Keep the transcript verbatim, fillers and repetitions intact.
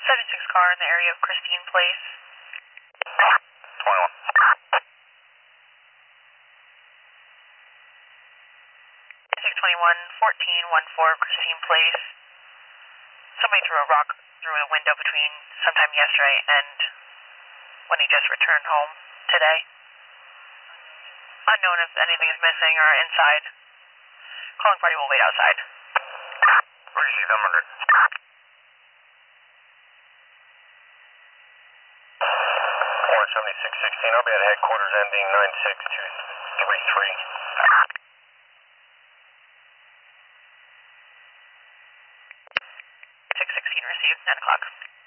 seventy-six car in the area of Christine Place. twenty-one. six twenty-one, fourteen fourteen Christine Place. Somebody threw a rock through a window between sometime yesterday and when he just returned home today. Unknown if anything is missing or inside. Calling party will wait outside. Receive one hundred. one seventy-six sixteen, I'll be at headquarters ending nine six two three three. six sixteen received, nine o'clock.